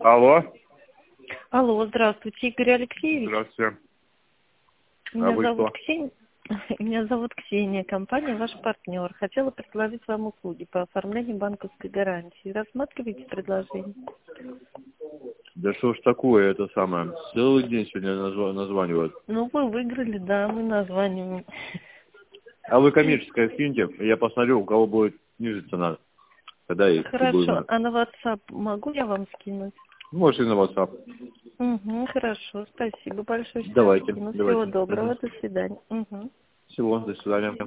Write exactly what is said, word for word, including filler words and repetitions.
Алло. Алло, здравствуйте, Игорь Алексеевич. Здравствуйте. Меня А вы зовут кто? Ксения. Меня зовут Ксения, компания «Ваш партнер». Хотела предложить вам услуги по оформлению банковской гарантии. Рассматриваете предложение? Да что ж такое, это самое. Целый день сегодня назва- названивают. Ну, вы выиграли, да, мы названиваем. А вы коммерческое скиньте, и я посмотрю, у кого будет ниже цена. Тогда и, и буду Хорошо, знать. а на WhatsApp могу я вам скинуть? Можете на WhatsApp. Угу, хорошо, спасибо большое, сейчас Давайте, скину. Всего давайте. доброго, Мгм. до свидания. Угу. Всего, до свидания.